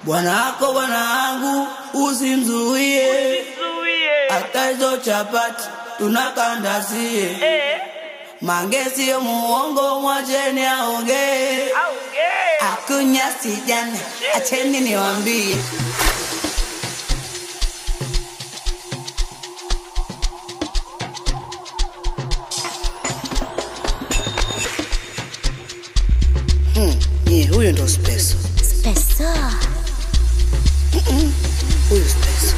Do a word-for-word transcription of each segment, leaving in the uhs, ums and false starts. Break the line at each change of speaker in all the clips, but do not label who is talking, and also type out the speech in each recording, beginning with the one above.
Bwana wako bwana wangu usimzuie, hata hizo chapati tunakandazie. Mange sio muongo, mwacheni aongee. Akunya sijana, acheni niwaambie. Hmm, yeah, huyo ndo Speso.
Speso.
Mm-mm. Huyo Speso.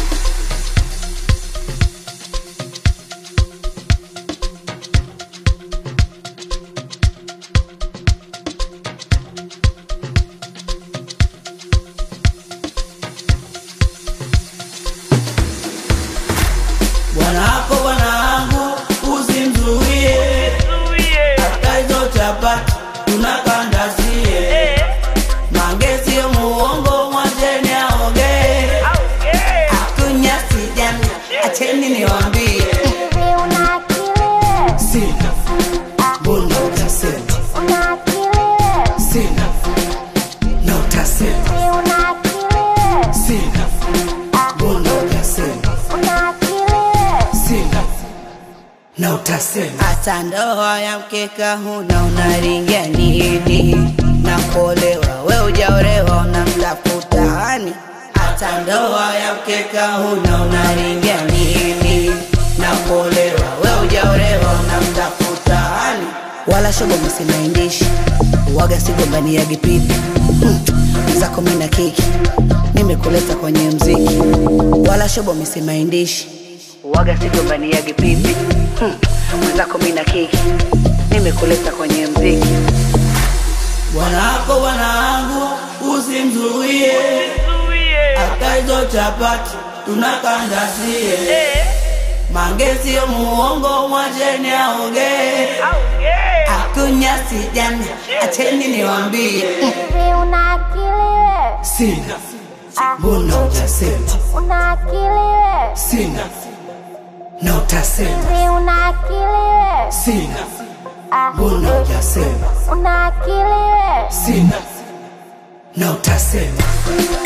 Bwana wako bwana wangu usimzuie, hata hizo chapati tunakandazie. Mange sio muongo, mwacheni aongee. Akunya sijana, acheni niwaambie.
Una akili.
Sina, mbona utasema?
Una akili.
Sina, na utasema.
Una akili.
Sina, mbona utasema?
Una akili.
Sina, na utasema. Hata ndoa ya mkeka huna, unaringia nini? Na kuolewa we ujaolewa, unamtafuta hani? Hata ndoa ya mkeka huna, unaringia nini? Na kuolewa we ujaolewa, unamtafuta hani? Wala shobo msimaindishi, waga sigombani ya gipipi. hmm. Zako mina kiki, nimekuleta kwenye mziki. Wala shobo msimaindishi, waga sigombani ya gipipi. hmm. Zako mina kiki, nimekuleta kwenye mziki. Bwana wako bwana wangu usimzuie, hata hizo chapati tunakandazie. Mange sio muongo, mwacheni aongee. Akunya sijana, acheni niwaambie.
Una akili.
Sina, mbona utasema?
Una akili.
Sina, na utasema.
Una akili.
Sina, mbona utasema?
Una akili.
Sina, na utasema.